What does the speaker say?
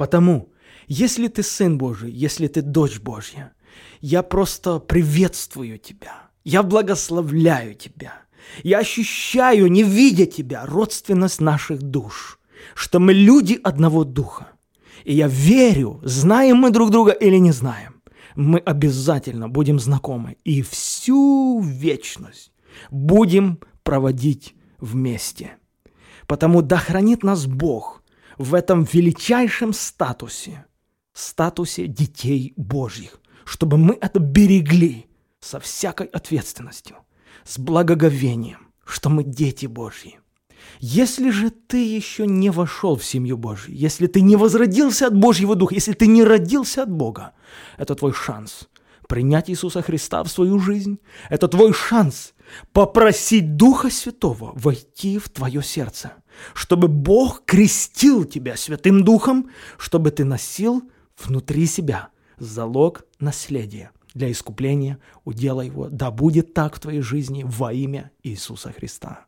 Потому, если ты сын Божий, если ты дочь Божья, я просто приветствую тебя, я благословляю тебя, я ощущаю, не видя тебя, родственность наших душ, что мы люди одного духа. И я верю, знаем мы друг друга или не знаем, мы обязательно будем знакомы и всю вечность будем проводить вместе. Потому да хранит нас Бог в этом величайшем статусе детей Божьих, чтобы мы это берегли со всякой ответственностью, с благоговением, что мы дети Божьи. Если же ты еще не вошел в семью Божью, если ты не возродился от Божьего Духа, если ты не родился от Бога, это твой шанс принять Иисуса Христа в свою жизнь. Это твой шанс попросить Духа Святого войти в твое сердце, чтобы Бог крестил тебя Святым Духом, чтобы ты носил внутри себя залог наследия для искупления удела его. Да будет так в твоей жизни во имя Иисуса Христа.